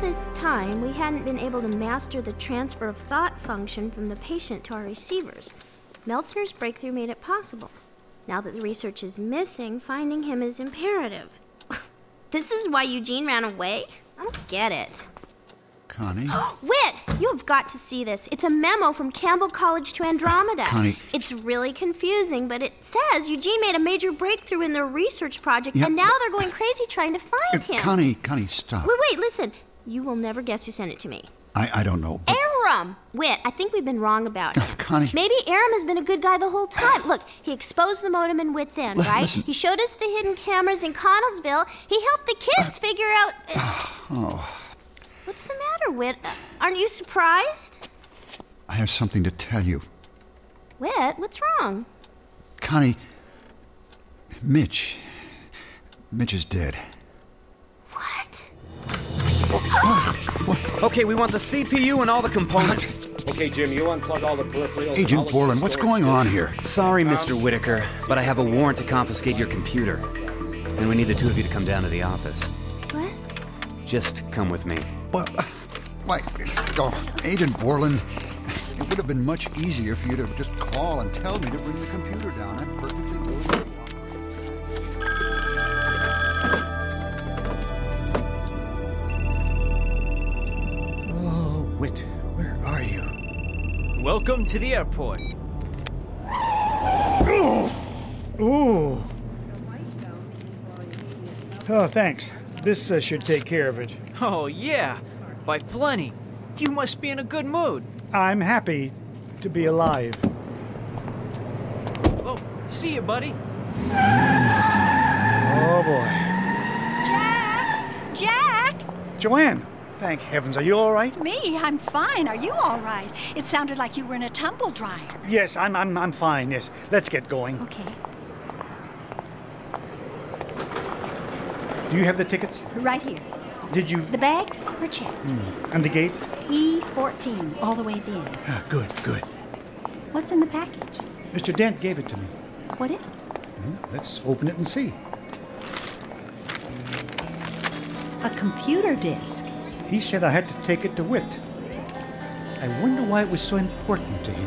this time, we hadn't been able to master the transfer of thought function from the patient to our receivers. Meltzner's breakthrough made it possible. Now that the research is missing, finding him is imperative. This is why Eugene ran away? I don't get it. Connie? Whit! You have got to see this. It's a memo from Campbell College to Andromeda. Connie. It's really confusing, but it says Eugene made a major breakthrough in their research project, Yeah, and now they're going crazy trying to find him. Connie, stop. Wait, listen. You will never guess who sent it to me. I don't know. But... Aram! Whit, I think we've been wrong about it. Connie. Maybe Aram has been a good guy the whole time. Look, he exposed the modem in Whit's End, right? Listen. He showed us the hidden cameras in Connellsville. He helped the kids figure out... What's the matter, Whit? Aren't you surprised? I have something to tell you. Whit, what's wrong? Connie, Mitch is dead. What? Okay, we want the CPU and all the components. Okay, Jim, you unplug all the peripherals. Agent Borland, what's going on here? Sorry, Mr. Whitaker, but I have a warrant to confiscate your computer. And we need the two of you to come down to the office. What? Just come with me. Well, Agent Borland, it would have been much easier for you to just call and tell me to bring the computer down. I'm perfectly willing to cooperate. Oh, Whit, where are you? Welcome to the airport. Ooh. Oh, thanks. This should take care of it. Oh, yeah, by plenty. You must be in a good mood. I'm happy to be alive. Oh, see you, buddy. Oh, boy. Jack! Joanne, thank heavens. Are you all right? Me? I'm fine. Are you all right? It sounded like you were in a tumble dryer. Yes, I'm fine, yes. Let's get going. Okay. Do you have the tickets? Right here. Did you... The bags are checked. And the gate? E14, all the way at the end. Ah, good. What's in the package? Mr. Dent gave it to me. What is it? Let's open it and see. A computer disk. He said I had to take it to Whit. I wonder why it was so important to him.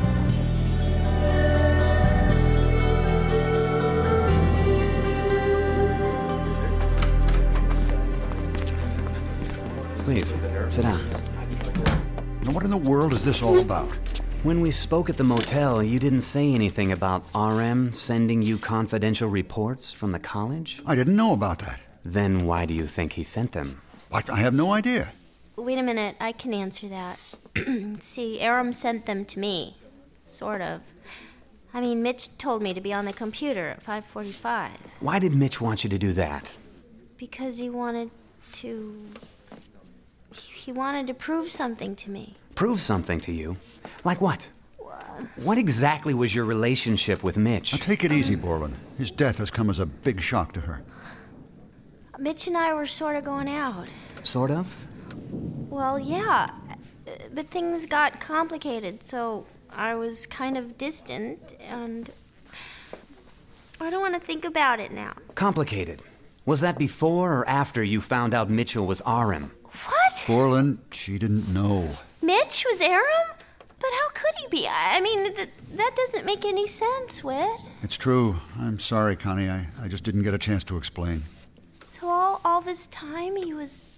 Please, sit down. Now, what in the world is this all about? When we spoke at the motel, you didn't say anything about RM sending you confidential reports from the college? I didn't know about that. Then why do you think he sent them? I have no idea. Wait a minute, I can answer that. See, Aram sent them to me. Sort of. I mean, Mitch told me to be on the computer at 5:45. Why did Mitch want you to do that? Because he wanted to... He wanted to prove something to me. Prove something to you? Like what? What exactly was your relationship with Mitch? Now, take it easy, Borland. His death has come as a big shock to her. Mitch and I were sort of going out. Sort of? Well, yeah. But things got complicated, so I was kind of distant, and I don't want to think about it now. Complicated. Was that before or after you found out Mitchell was RM? What? Borland, she didn't know. Mitch was Aram? But how could he be? I mean, that doesn't make any sense, Whit. It's true. I'm sorry, Connie. I just didn't get a chance to explain. So all this time he...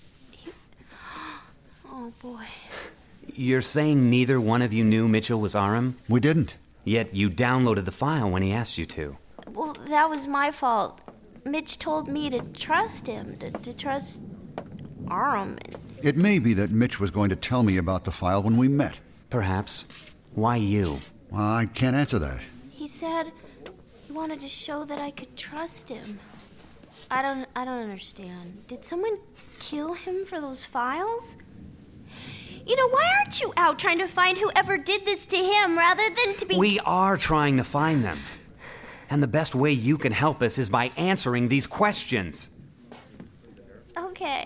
Oh, boy. You're saying neither one of you knew Mitchell was RM? We didn't. Yet you downloaded the file when he asked you to. Well, that was my fault. Mitch told me to trust him, to trust Aram. It may be that Mitch was going to tell me about the file when we met. Perhaps. Why you? Well, I can't answer that. He said he wanted to show that I could trust him. I don't understand. Did someone kill him for those files? You know, why aren't you out trying to find whoever did this to him rather than to be... We are trying to find them. And the best way you can help us is by answering these questions. Okay.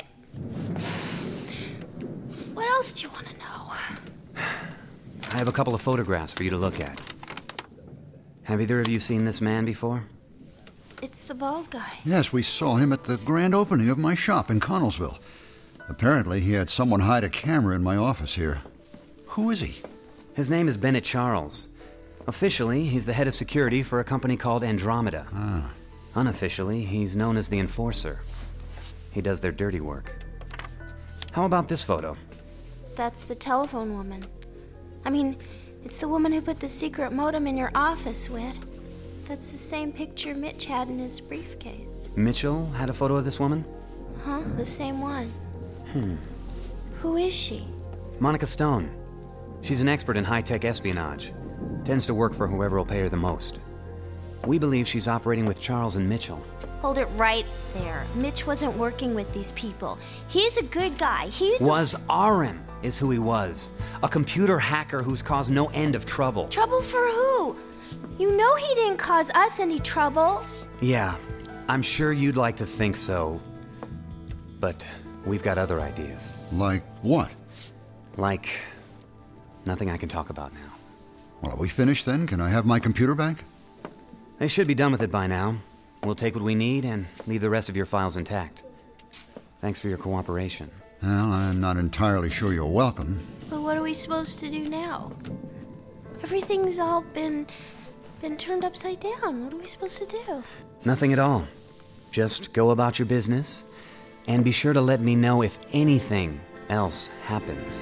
What else do you want to know? I have a couple of photographs for you to look at. Have either of you seen this man before? It's the bald guy. Yes, we saw him at the grand opening of my shop in Connellsville. Apparently, he had someone hide a camera in my office here. Who is he? His name is Bennett Charles. Officially, he's the head of security for a company called Andromeda. Ah. Unofficially, he's known as the Enforcer. He does their dirty work. How about this photo? That's the telephone woman. I mean, it's the woman who put the secret modem in your office, Whit. That's the same picture Mitch had in his briefcase. Mitchell had a photo of this woman? Huh? The same one. Who is she? Monica Stone. She's an expert in high-tech espionage. Tends to work for whoever will pay her the most. We believe she's operating with Charles and Mitchell. Hold it right there. Mitch wasn't working with these people. He's a good guy. RM is who he was. A computer hacker who's caused no end of trouble. Trouble for who? You know he didn't cause us any trouble. Yeah, I'm sure you'd like to think so. But we've got other ideas. Like what? Like nothing I can talk about now. Well, are we finished then? Can I have my computer back? They should be done with it by now. We'll take what we need and leave the rest of your files intact. Thanks for your cooperation. Well, I'm not entirely sure you're welcome. But what are we supposed to do now? Everything's all been turned upside down. What are we supposed to do? Nothing at all. Just go about your business, and be sure to let me know if anything else happens.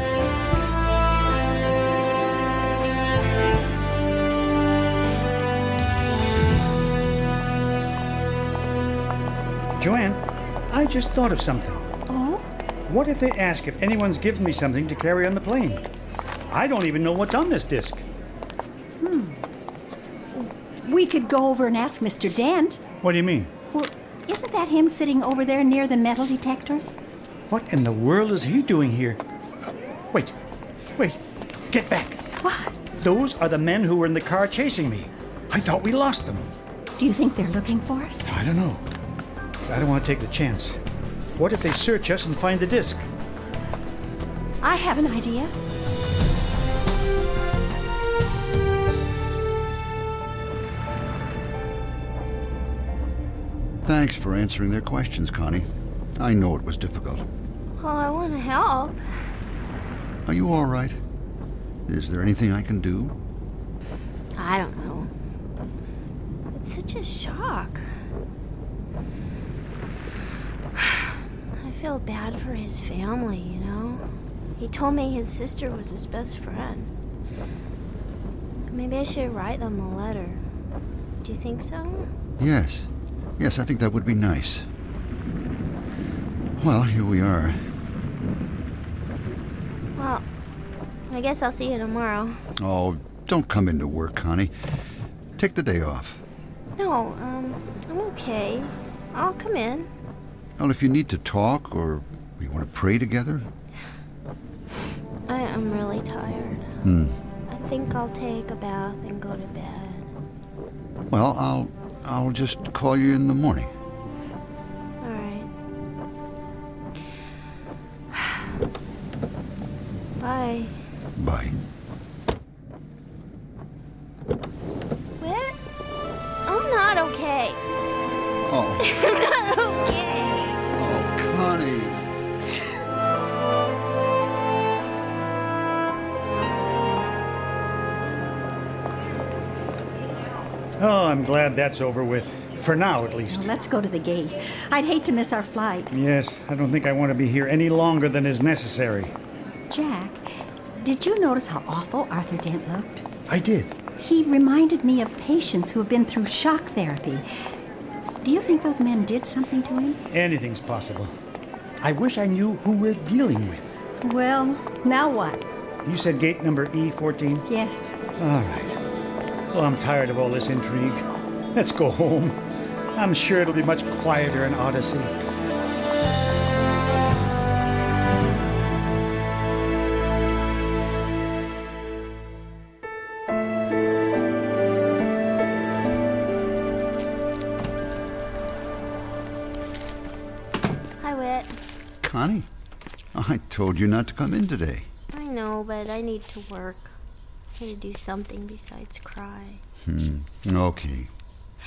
Joanne, I just thought of something. Oh? What if they ask if anyone's given me something to carry on the plane? I don't even know what's on this disc. We could go over and ask Mr. Dent. What do you mean? Well, isn't that him sitting over there near the metal detectors? What in the world is he doing here? Wait, get back. What? Those are the men who were in the car chasing me. I thought we lost them. Do you think they're looking for us? I don't know. I don't want to take the chance. What if they search us and find the disc? I have an idea. Thanks for answering their questions, Connie. I know it was difficult. Well, I want to help. Are you all right? Is there anything I can do? I don't know. It's such a shock. I feel bad for his family, you know? He told me his sister was his best friend. Maybe I should write them a letter. Do you think so? Yes. Yes, I think that would be nice. Well, here we are. Well, I guess I'll see you tomorrow. Oh, don't come into work, Connie. Take the day off. No, I'm okay. I'll come in. Well, if you need to talk or you want to pray together. I am really tired. I think I'll take a bath and go to bed. Well, I'll just call you in the morning. All right. Bye. Bye. What? I'm not okay. Oh. I'm not okay. Oh, Connie. Oh, I'm glad that's over with. For now, at least. Well, let's go to the gate. I'd hate to miss our flight. Yes, I don't think I want to be here any longer than is necessary. Jack, did you notice how awful Arthur Dent looked? I did. He reminded me of patients who have been through shock therapy. Do you think those men did something to him? Anything's possible. I wish I knew who we're dealing with. Well, now what? You said gate number E14? Yes. All right. Well, I'm tired of all this intrigue. Let's go home. I'm sure it'll be much quieter in Odyssey. Hi, Whit. Connie? I told you not to come in today. I know, but I need to work. I need to do something besides cry. Okay.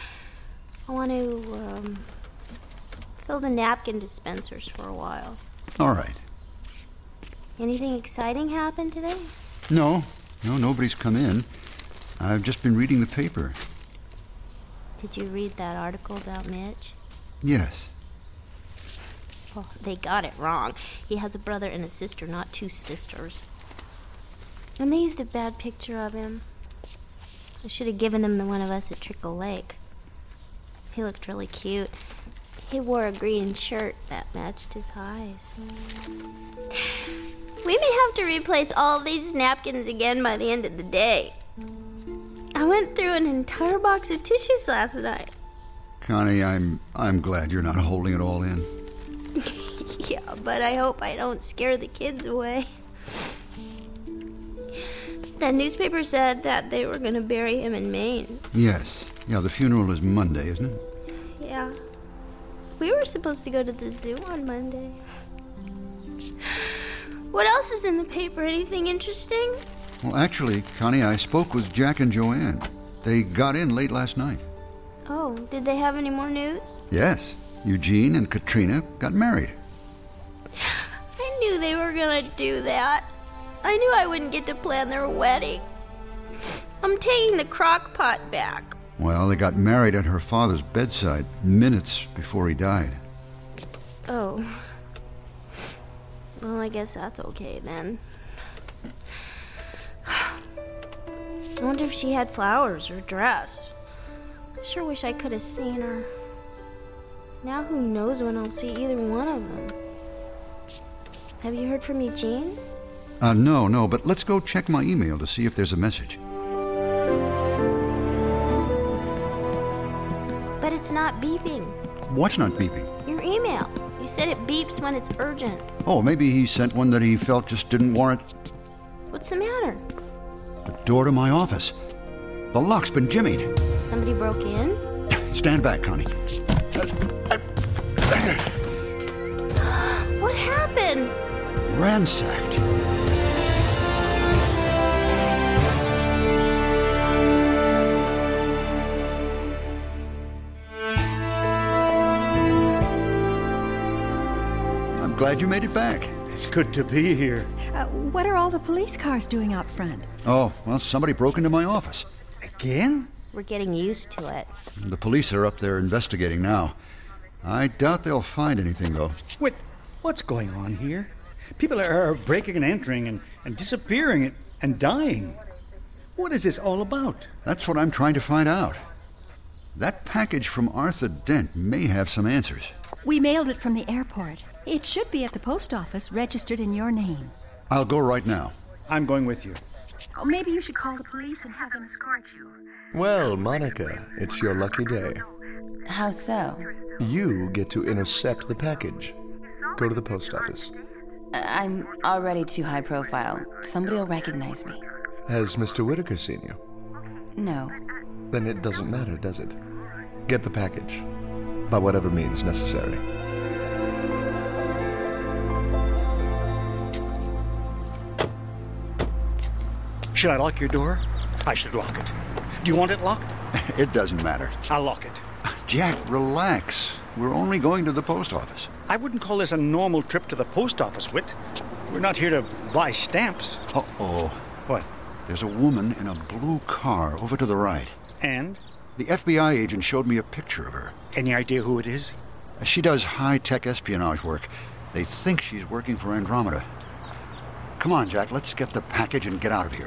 I want to fill the napkin dispensers for a while. All right. Anything exciting happened today? No, nobody's come in. I've just been reading the paper. Did you read that article about Mitch? Yes. Oh, they got it wrong. He has a brother and a sister, not two sisters. And they used a bad picture of him. I should have given him the one of us at Trickle Lake. He looked really cute. He wore a green shirt that matched his eyes. We may have to replace all these napkins again by the end of the day. I went through an entire box of tissues last night. Connie, I'm glad you're not holding it all in. Yeah, but I hope I don't scare the kids away. The newspaper said that they were going to bury him in Maine. Yes. Yeah, the funeral is Monday, isn't it? Yeah. We were supposed to go to the zoo on Monday. What else is in the paper? Anything interesting? Well, actually, Connie, I spoke with Jack and Joanne. They got in late last night. Oh, did they have any more news? Yes. Eugene and Katrina got married. I knew they were gonna do that. I knew I wouldn't get to plan their wedding. I'm taking the crock pot back. Well, they got married at her father's bedside minutes before he died. Oh. Well, I guess that's okay then. I wonder if she had flowers or dress. I sure wish I could have seen her. Now who knows when I'll see either one of them. Have you heard from Eugene? No, but let's go check my email to see if there's a message. But it's not beeping. What's not beeping? Your email. You said it beeps when it's urgent. Oh, maybe he sent one that he felt just didn't warrant. What's the matter? The door to my office. The lock's been jimmied. Somebody broke in? Stand back, Connie. What happened? Ransacked. I'm glad you made it back. It's good to be here. What are all the police cars doing out front? Oh, well, somebody broke into my office. Again? We're getting used to it. The police are up there investigating now. I doubt they'll find anything, though. Wait, what's going on here? People are breaking and entering and disappearing and dying. What is this all about? That's what I'm trying to find out. That package from Arthur Dent may have some answers. We mailed it from the airport. It should be at the post office, registered in your name. I'll go right now. I'm going with you. Oh, maybe you should call the police and have them escort you. Well, Monica, it's your lucky day. How so? You get to intercept the package. Go to the post office. I'm already too high profile. Somebody will recognize me. Has Mr. Whitaker seen you? No. Then it doesn't matter, does it? Get the package. By whatever means necessary. Should I lock your door? I should lock it. Do you want it locked? It doesn't matter. I'll lock it. Jack, relax. We're only going to the post office. I wouldn't call this a normal trip to the post office, Whit. We're not here to buy stamps. Uh-oh. What? There's a woman in a blue car over to the right. And? The FBI agent showed me a picture of her. Any idea who it is? She does high-tech espionage work. They think she's working for Andromeda. Come on, Jack, let's get the package and get out of here.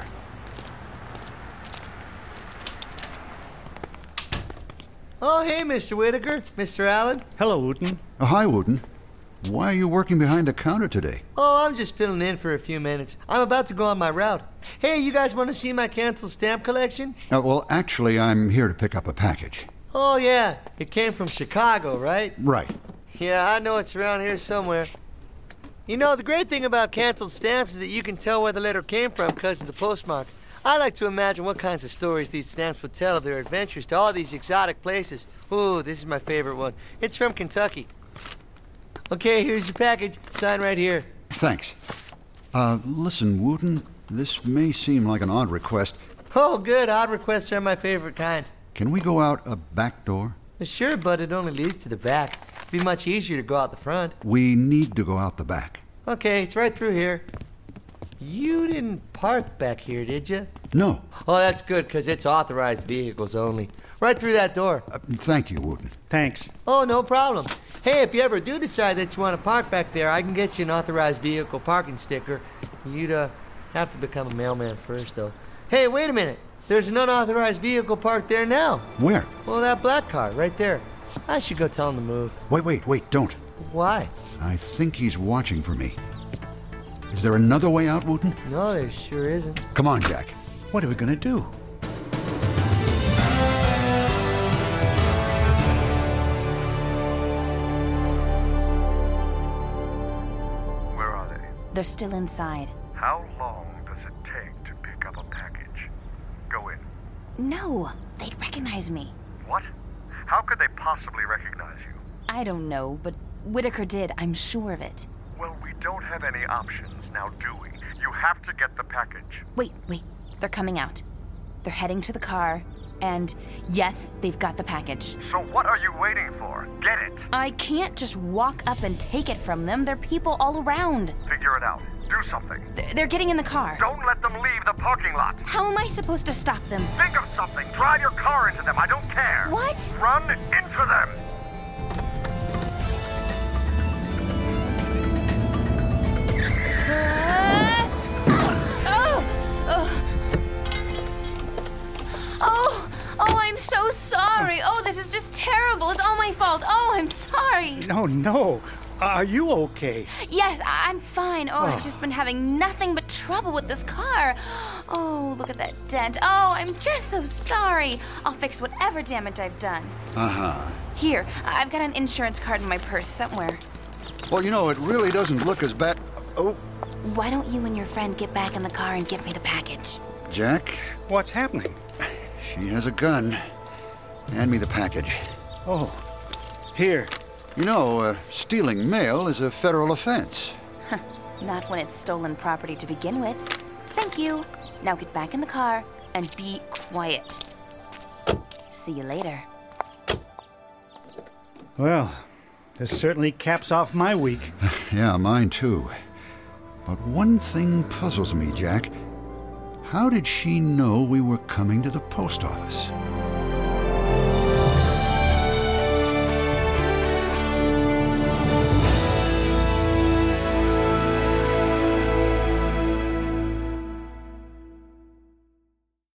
Oh, hey, Mr. Whitaker. Mr. Allen. Hello, Wooten. Hi, Wooten. Why are you working behind the counter today? Oh, I'm just filling in for a few minutes. I'm about to go on my route. Hey, you guys want to see my canceled stamp collection? Well, actually, I'm here to pick up a package. Oh, yeah. It came from Chicago, right? Right. Yeah, I know it's around here somewhere. You know, the great thing about canceled stamps is that you can tell where the letter came from because of the postmark. I like to imagine what kinds of stories these stamps would tell of their adventures to all these exotic places. Ooh, this is my favorite one. It's from Kentucky. Okay, here's your package. Sign right here. Thanks. Listen, Wooten, this may seem like an odd request. Oh, good. Odd requests are my favorite kind. Can we go out a back door? Sure, but it only leads to the back. It'd be much easier to go out the front. We need to go out the back. Okay, it's right through here. You didn't park back here, did you? No. Oh, that's good, because it's authorized vehicles only. Right through that door. Thank you, Wooten. Thanks. Oh, no problem. Hey, if you ever do decide that you want to park back there, I can get you an authorized vehicle parking sticker. You'd have to become a mailman first, though. Hey, wait a minute. There's an unauthorized vehicle parked there now. Where? Well, that black car, right there. I should go tell him to move. Wait, don't. Why? I think he's watching for me. Is there another way out, Wooten? No, there sure isn't. Come on, Jack. What are we going to do? Where are they? They're still inside. How long does it take to pick up a package? Go in. No, they'd recognize me. What? How could they possibly recognize you? I don't know, but Whitaker did, I'm sure of it. Well, we don't have any options now, do we? You have to get the package. Wait. They're coming out. They're heading to the car, and yes, they've got the package. So what are you waiting for? Get it! I can't just walk up and take it from them. There are people all around. Figure it out. Do something. They're getting in the car. Don't let them leave the parking lot. How am I supposed to stop them? Think of something. Drive your car into them. I don't care. What? Run into them. Oh, I'm so sorry. Oh, this is just terrible. It's all my fault. Oh, I'm sorry. No. Are you okay? Yes, I'm fine. Oh, I've just been having nothing but trouble with this car. Oh, look at that dent. Oh, I'm just so sorry. I'll fix whatever damage I've done. Uh-huh. Here, I've got an insurance card in my purse somewhere. Well, it really doesn't look as bad. Oh. Why don't you and your friend get back in the car and give me the package? Jack? What's happening? She has a gun. Hand me the package. Oh, here. Stealing mail is a federal offense. Not when it's stolen property to begin with. Thank you. Now get back in the car and be quiet. See you later. Well, this certainly caps off my week. Yeah, mine too. But one thing puzzles me, Jack. How did she know we were coming to the post office?